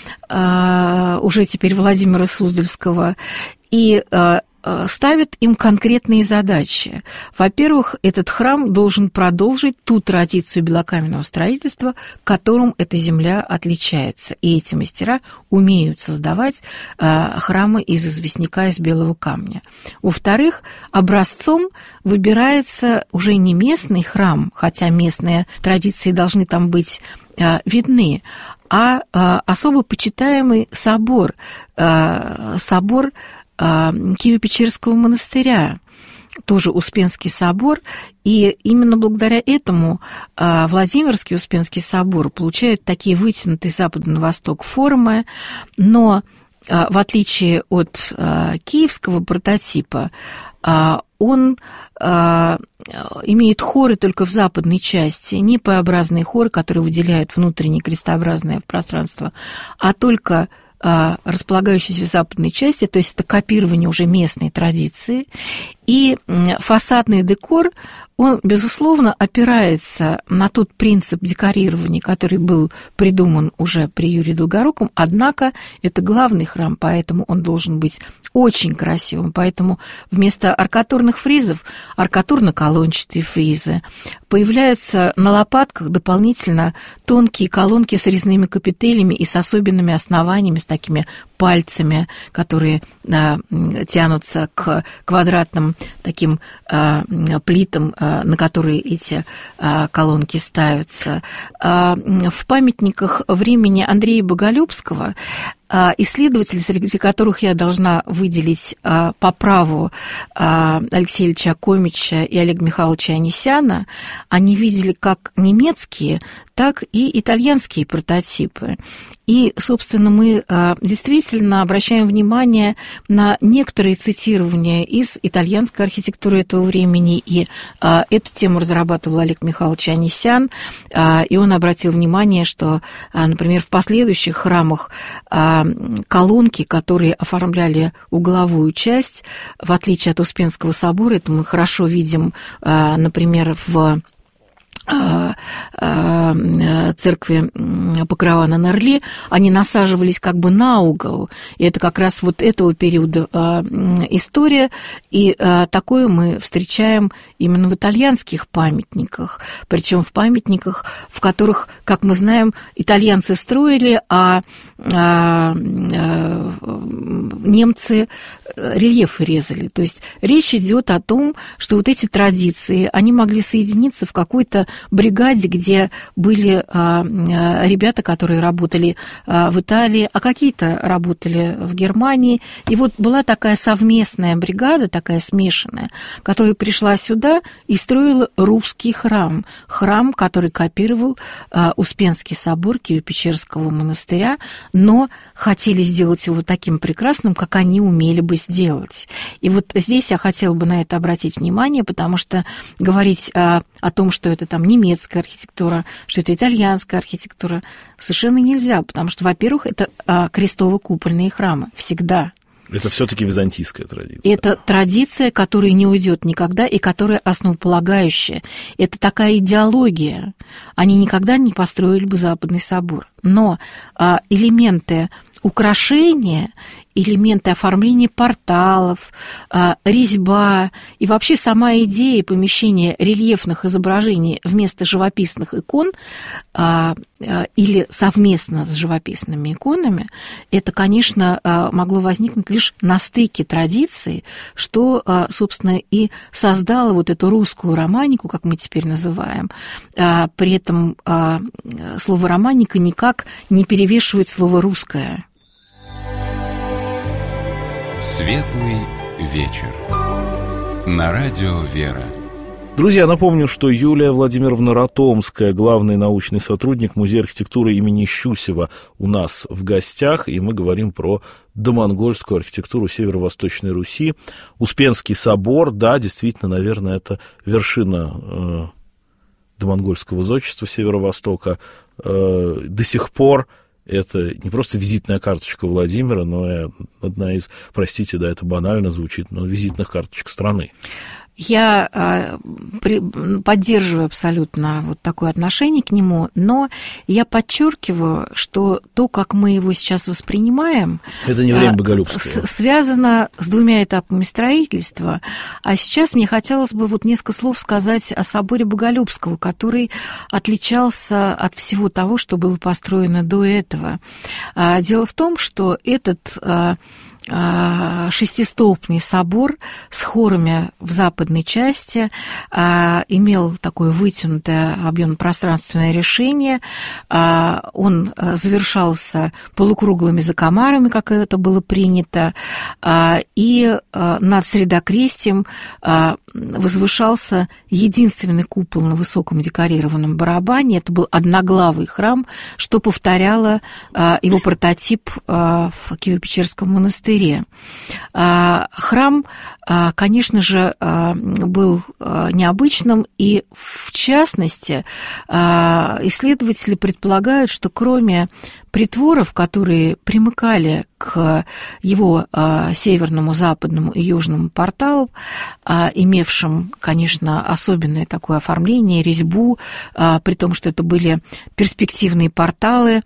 уже теперь Владимира Суздальского, и ставят им конкретные задачи. Во-первых, этот храм должен продолжить ту традицию белокаменного строительства, которым эта земля отличается. И эти мастера умеют создавать храмы из известняка, из белого камня. Во-вторых, образцом выбирается уже не местный храм, хотя местные традиции должны там быть видны, а особо почитаемый собор, собор Киево-Печерского монастыря, тоже Успенский собор, и именно благодаря этому Владимирский Успенский собор получает такие вытянутые с запада на восток формы, но в отличие от киевского прототипа, он имеет хоры только в западной части, не П-образные хоры, которые выделяют внутреннее крестообразное пространство, а только располагающиеся в западной части, то есть это копирование уже местной традиции. И фасадный декор, он, безусловно, опирается на тот принцип декорирования, который был придуман уже при Юрии Долгоруком, однако это главный храм, поэтому он должен быть очень красивым, поэтому вместо аркатурных фризов аркатурно-колончатые фризы, появляются на лопатках дополнительно тонкие колонки с резными капителями и с особенными основаниями, с такими пальцами, которые тянутся к квадратным таким плитам, на которые эти колонки ставятся. В памятниках времени Андрея Боголюбского исследователи, среди которых я должна выделить по праву Алексея Ильича Комича и Олега Михайловича Анисяна, они видели как немецкие, так и итальянские прототипы. И, собственно, мы действительно обращаем внимание на некоторые цитирования из итальянской архитектуры этого времени, и эту тему разрабатывал Олег Михайлович Анисян, и он обратил внимание, что, например, в последующих храмах колонки, которые оформляли угловую часть, в отличие от Успенского собора, это мы хорошо видим, например, в церкви Покрова на Нерли, они насаживались как бы на угол. И это как раз вот этого периода история. И такое мы встречаем именно в итальянских памятниках. Причем в памятниках, в которых, как мы знаем, итальянцы строили, а немцы рельефы резали. То есть речь идет о том, что вот эти традиции, они могли соединиться в какой-то бригаде, где были ребята, которые работали в Италии, а какие-то работали в Германии. И вот была такая совместная бригада, такая смешанная, которая пришла сюда и строила русский храм. Храм, который копировал Успенский собор Киево-Печерского монастыря, но хотели сделать его таким прекрасным, как они умели бы сделать. И вот здесь я хотела бы на это обратить внимание, потому что говорить о том, что это там немецкая архитектура, что это итальянская архитектура, совершенно нельзя, потому что, во-первых, это крестово-купольные храмы всегда. Это все-таки византийская традиция. Это традиция, которая не уйдет никогда и которая основополагающая. Это такая идеология. Они никогда не построили бы Западный собор. Но элементы украшения, элементы оформления порталов, резьба и вообще сама идея помещения рельефных изображений вместо живописных икон или совместно с живописными иконами, это, конечно, могло возникнуть лишь на стыке традиций, что, собственно, и создало вот эту русскую романику, как мы теперь называем. При этом слово «романика» никак не перевешивает слово «русское». Светлый вечер. На радио «Вера». Друзья, напомню, что Юлия Владимировна Ратомская, главный научный сотрудник Музея архитектуры имени Щусева, у нас в гостях, и мы говорим про домонгольскую архитектуру Северо-Восточной Руси. Успенский собор, да, действительно, наверное, это вершина домонгольского зодчества Северо-Востока. До сих пор это не просто визитная карточка Владимира, но и одна из, простите, да, это банально звучит, но визитных карточек страны. Я поддерживаю абсолютно вот такое отношение к нему, но я подчеркиваю, что то, как мы его сейчас воспринимаем, это не время Боголюбского, связано с двумя этапами строительства. А сейчас мне хотелось бы вот несколько слов сказать о соборе Боголюбского, который отличался от всего того, что было построено до этого. Дело в том, что этот шестистолбный собор с хорами в западной части имел такое вытянутое объемно-пространственное решение. Он завершался полукруглыми закомарами, как это было принято, и над средокрестием возвышался единственный купол на высоком декорированном барабане. Это был одноглавый храм, что повторяло его прототип в Киево-Печерском монастыре. Храм, конечно же, был необычным, и, в частности, исследователи предполагают, что кроме притворов, которые примыкали к его северному, западному и южному порталу, имевшим, конечно, особенное такое оформление, резьбу, при том, что это были перспективные порталы,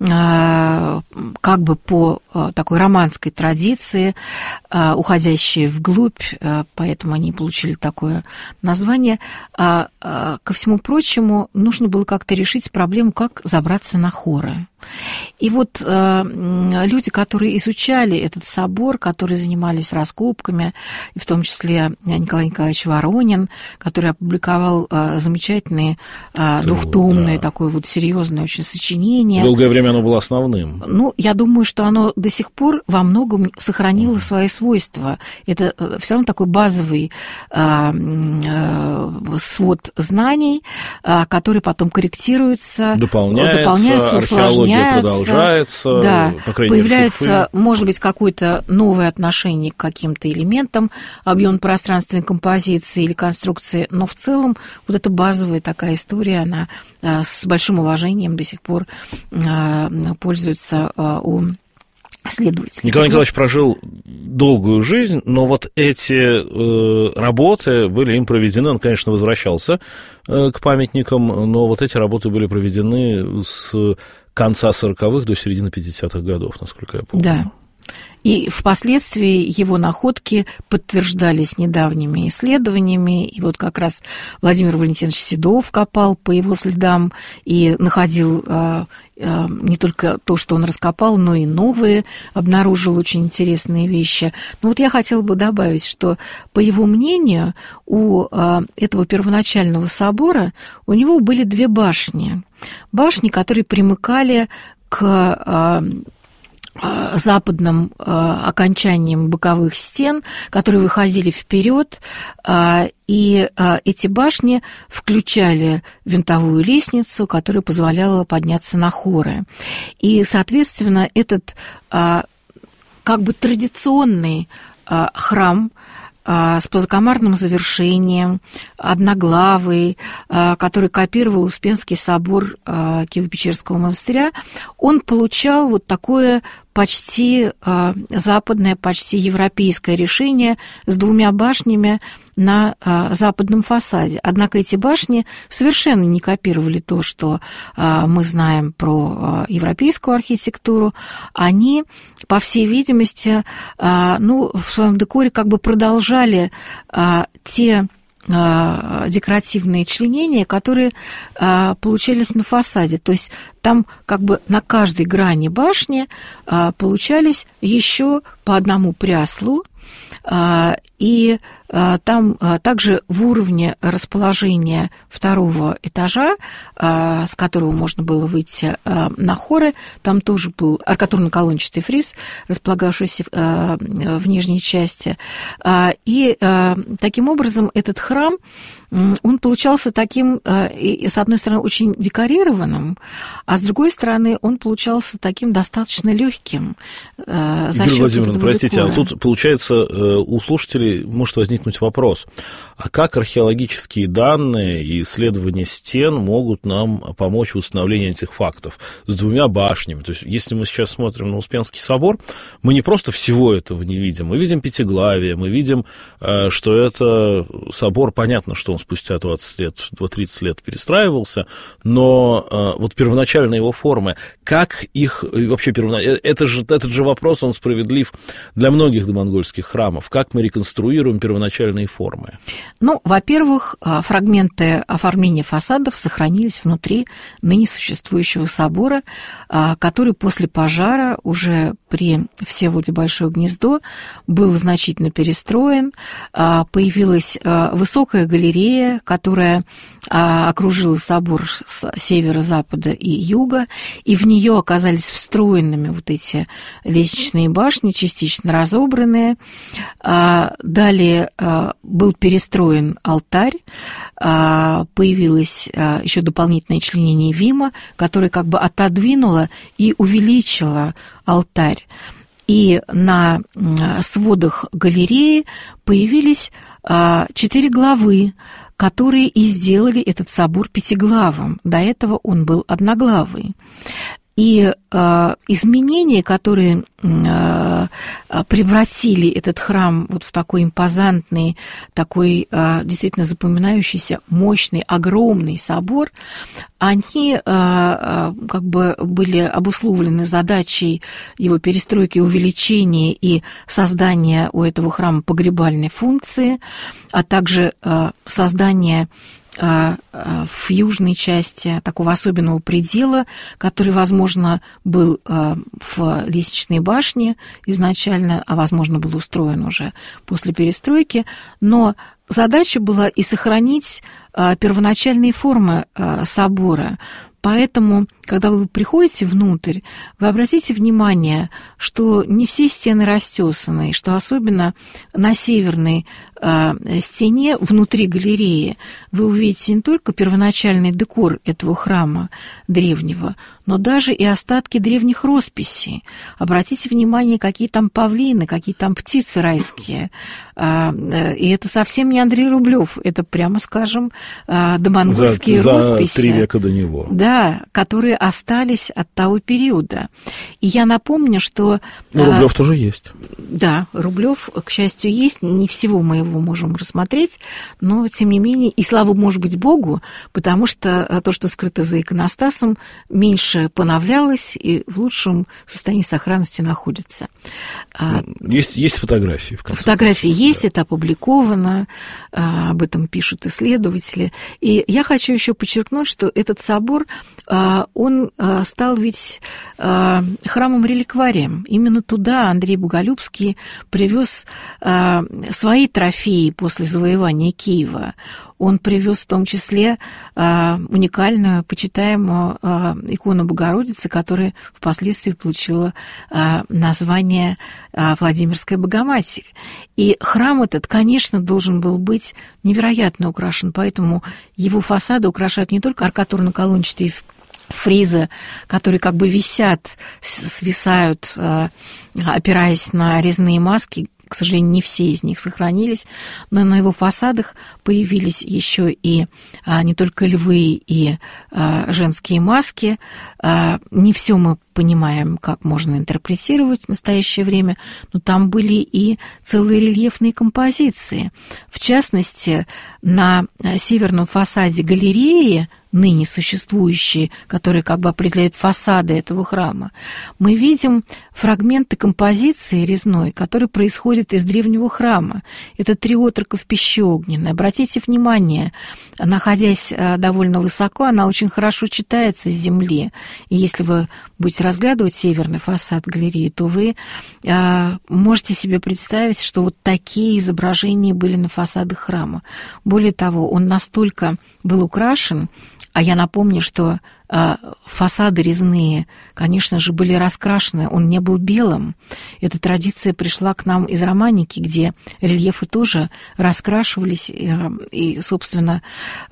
как бы по такой романской традиции, уходящие вглубь, поэтому они получили такое название. Ко всему прочему, нужно было как-то решить проблему, как забраться на хоры. И вот люди, которые изучали этот собор, которые занимались раскопками, и в том числе Николай Николаевич Воронин, который опубликовал замечательные двухтомное, такое вот серьезное очень сочинение. Долгое время оно было основным. Ну, я думаю, что оно до сих пор во многом сохранило свои свойства. Это все равно такой базовый свод знаний, который потом корректируется, дополняется, усложняется, продолжается, да, по крайней мере, появляется, может быть, какое-то новое отношение к каким-то элементам объемно-пространственной композиции или конструкции, но в целом вот эта базовая такая история, она с большим уважением до сих пор пользуется у следователей. Николай Николаевич прожил долгую жизнь, но вот эти работы были им проведены, он, конечно, возвращался к памятникам, но вот эти работы были проведены с конца 40-х до середины 50-х годов, насколько я помню. Да. И впоследствии его находки подтверждались недавними исследованиями. И вот как раз Владимир Валентинович Седов копал по его следам и находил не только то, что он раскопал, но и новые, обнаружил очень интересные вещи. Но вот я хотела бы добавить, что, по его мнению, у этого первоначального собора у него были две башни. Башни, которые примыкали к западным окончанием боковых стен, которые выходили вперед, и эти башни включали винтовую лестницу, которая позволяла подняться на хоры. И, соответственно, этот как бы традиционный храм с позакомарным завершением, одноглавый, который копировал Успенский собор Киево-Печерского монастыря, он получал вот такое почти западное, почти европейское решение с двумя башнями на западном фасаде. Однако эти башни совершенно не копировали то, что мы знаем про европейскую архитектуру. Они, по всей видимости, в своем декоре как бы продолжали те декоративные членения, которые получались на фасаде. То есть там как бы на каждой грани башни получались еще по одному пряслу, и там также в уровне расположения второго этажа, с которого можно было выйти на хоры, там тоже был аркатурно-колончатый фриз, располагавшийся в нижней части. И таким образом этот храм, он получался таким, с одной стороны, очень декорированным, а с другой стороны, он получался таким достаточно легким. Юлия Владимировна, простите, а тут, получается, у слушателей может возникнуть вопрос, а как археологические данные и исследования стен могут нам помочь в установлении этих фактов с двумя башнями? То есть, если мы сейчас смотрим на Успенский собор, мы не просто всего этого не видим, мы видим пятиглавие, мы видим, что это собор, понятно, что он спустя 20-30 лет перестраивался, но вот первоначальные его формы, как их вообще этот же вопрос, он справедлив для многих домонгольских храмов, как мы реконструируем первоначальные формы? Ну, во-первых, фрагменты оформления фасадов сохранились внутри ныне существующего собора, который после пожара уже при Всеволоде Большое Гнездо был значительно перестроен. Появилась высокая галерея, которая окружила собор с севера, запада и юга, и в нее оказались встроенными вот эти лестничные башни, частично разобранные. Далее был перестроен алтарь, появилось еще дополнительное членение Вима, которое как бы отодвинуло и увеличило алтарь. И на сводах галереи появились 4 главы, которые и сделали этот собор пятиглавым. До этого он был одноглавый. И изменения, которые превратили этот храм вот в такой импозантный, такой действительно запоминающийся, мощный, огромный собор, они как бы были обусловлены задачей его перестройки, увеличения и создания у этого храма погребальной функции, а также создания в южной части такого особенного предела, который, возможно, был в лестничной башне изначально, а, возможно, был устроен уже после перестройки, но задача была и сохранить первоначальные формы собора. Поэтому, когда вы приходите внутрь, вы обратите внимание, что не все стены растесаны, что особенно на северной стене, внутри галереи, вы увидите не только первоначальный декор этого храма древнего, но даже и остатки древних росписей. Обратите внимание, какие там павлины, какие там птицы райские. И это совсем не Андрей Рублев, это, прямо скажем, домонгольские росписи. За 3 века до него. Да, которые остались от того периода. И я напомню, что... Рублев тоже есть. Да, Рублев, к счастью, есть. Не всего мы его можем рассмотреть, но, тем не менее, и слава, может быть, Богу, потому что то, что скрыто за иконостасом, меньше поновлялось и в лучшем состоянии сохранности находится. Есть фотографии, в конце фотографии концов, есть, да. это опубликовано, об этом пишут исследователи. И я хочу еще подчеркнуть, что этот собор, он стал ведь храмом-реликварием. Именно туда Андрей Боголюбский привез свои трофеи после завоевания Киева. Он привез в том числе уникальную, почитаемую икону Богородицы, которая впоследствии получила название Владимирская Богоматерь. И храм этот, конечно, должен был быть невероятно украшен, поэтому его фасады украшают не только аркатурно-колончатые фризы, которые как бы висят, свисают, опираясь на резные маски. К сожалению, не все из них сохранились, но на его фасадах появились еще и не только львы и женские маски. Не все мы понимаем, как можно интерпретировать в настоящее время, но там были и целые рельефные композиции. В частности, на северном фасаде галереи, ныне существующие, которые как бы определяют фасады этого храма, мы видим фрагменты композиции резной, которые происходят из древнего храма. Это 3 отрока в пище огненной. Обратите внимание, находясь довольно высоко, она очень хорошо читается с земли. И если вы будете разглядывать северный фасад галереи, то вы можете себе представить, что вот такие изображения были на фасадах храма. Более того, он настолько был украшен, а я напомню, что фасады резные, конечно же, были раскрашены, он не был белым. Эта традиция пришла к нам из романики, где рельефы тоже раскрашивались. И, собственно,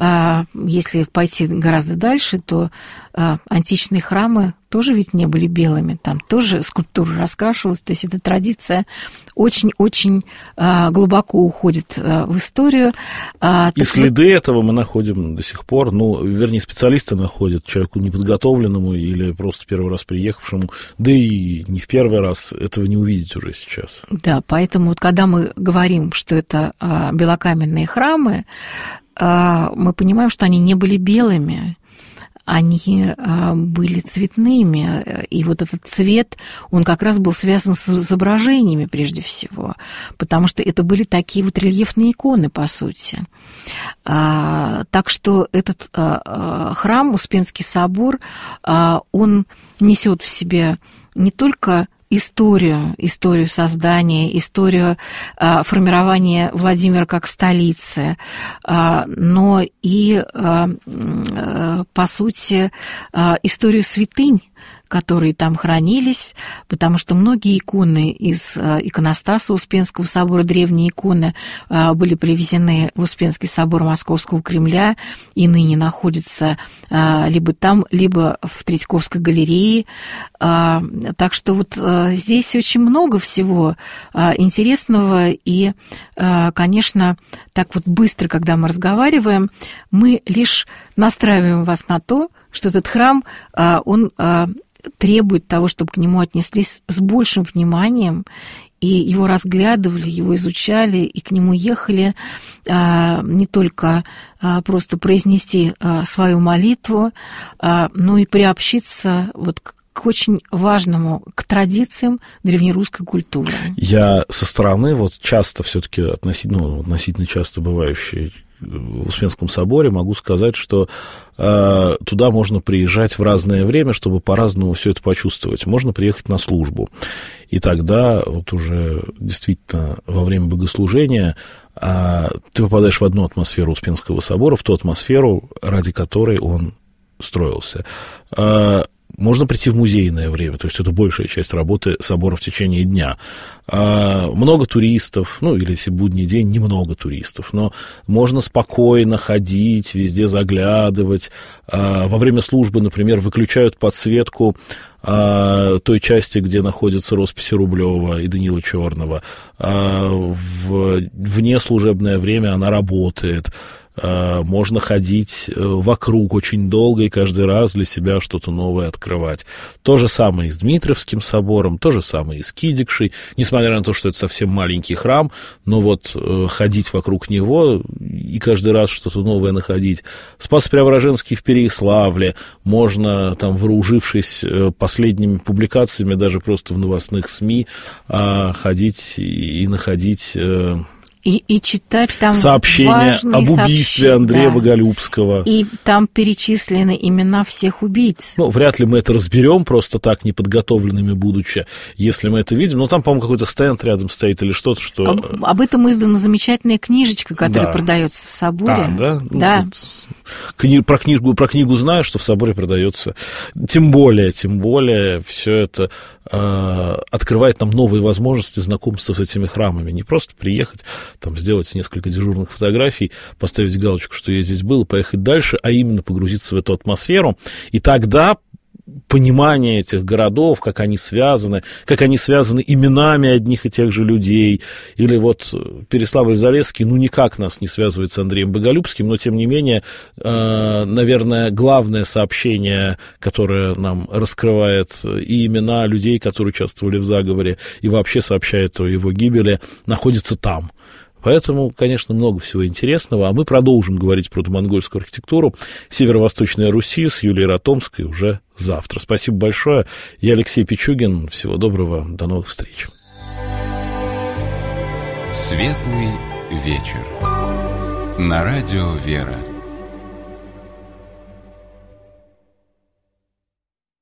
если пойти гораздо дальше, то античные храмы тоже ведь не были белыми, там тоже скульптура раскрашивалась. То есть эта традиция очень-очень глубоко уходит в историю. И следы этого мы находим до сих пор, вернее, специалисты находят, человеку неподготовленному или просто первый раз приехавшему, да и не в первый раз, этого не увидеть уже сейчас. Да, поэтому вот когда мы говорим, что это белокаменные храмы, мы понимаем, что они не были белыми, они были цветными, и вот этот цвет, он как раз был связан с изображениями прежде всего, потому что это были такие вот рельефные иконы, по сути. Так что этот храм, Успенский собор, он несет в себе не только историю создания, историю формирования Владимира как столицы, но и, по сути, историю святынь, которые там хранились, потому что многие иконы из иконостаса Успенского собора, древние иконы, были привезены в Успенский собор Московского Кремля и ныне находятся либо там, либо в Третьяковской галерее. Так что вот здесь очень много всего интересного, и, конечно, так вот быстро, когда мы разговариваем, мы лишь настраиваем вас на то, что этот храм, он требует того, чтобы к нему отнеслись с большим вниманием, и его разглядывали, его изучали, и к нему ехали не только просто произнести свою молитву, но и приобщиться вот к очень важному, к традициям древнерусской культуры. Я со стороны, вот часто все-таки относительно часто бывающий в Успенском соборе, могу сказать, что туда можно приезжать в разное время, чтобы по-разному все это почувствовать. Можно приехать на службу, и тогда вот уже действительно во время богослужения ты попадаешь в одну атмосферу Успенского собора, в ту атмосферу, ради которой он строился. Можно прийти в музейное время, то есть это большая часть работы собора в течение дня. Много туристов, ну, или если будний день, немного туристов, но можно спокойно ходить, везде заглядывать. Во время службы, например, выключают подсветку той части, где находятся росписи Рублева и Даниила Черного. В внеслужебное время она работает. Можно ходить вокруг очень долго и каждый раз для себя что-то новое открывать. То же самое и с Дмитриевским собором, то же самое и с Кидикшей. Несмотря на то, что это совсем маленький храм, но вот ходить вокруг него и каждый раз что-то новое находить. Спас-Преображенский в Переяславле. Можно, там, вооружившись последними публикациями, даже просто в новостных СМИ, ходить и находить... И читать там сообщения об убийстве Андрея Боголюбского. И там перечислены имена всех убийц. Ну, вряд ли мы это разберем просто так, неподготовленными будучи, если мы это видим. Но там, по-моему, какой-то стенд рядом стоит или что-то, что... Об этом издана замечательная книжечка, которая продается в соборе. Да? Да. Вот, про книгу знаю, что в соборе продается. Тем более, все это открывает нам новые возможности знакомства с этими храмами. Не просто приехать, там, сделать несколько дежурных фотографий, поставить галочку, что я здесь был, и поехать дальше, а именно погрузиться в эту атмосферу. И тогда понимание этих городов, как они связаны именами одних и тех же людей. Или вот Переславль-Залесский, никак нас не связывает с Андреем Боголюбским, но, тем не менее, наверное, главное сообщение, которое нам раскрывает и имена людей, которые участвовали в заговоре, и вообще сообщает о его гибели, находится там. Поэтому, конечно, много всего интересного, а мы продолжим говорить про домонгольскую архитектуру Северо-Восточной Руси с Юлией Ратомской уже завтра. Спасибо большое. Я Алексей Пичугин. Всего доброго. До новых встреч. Светлый вечер. На радио «Вера».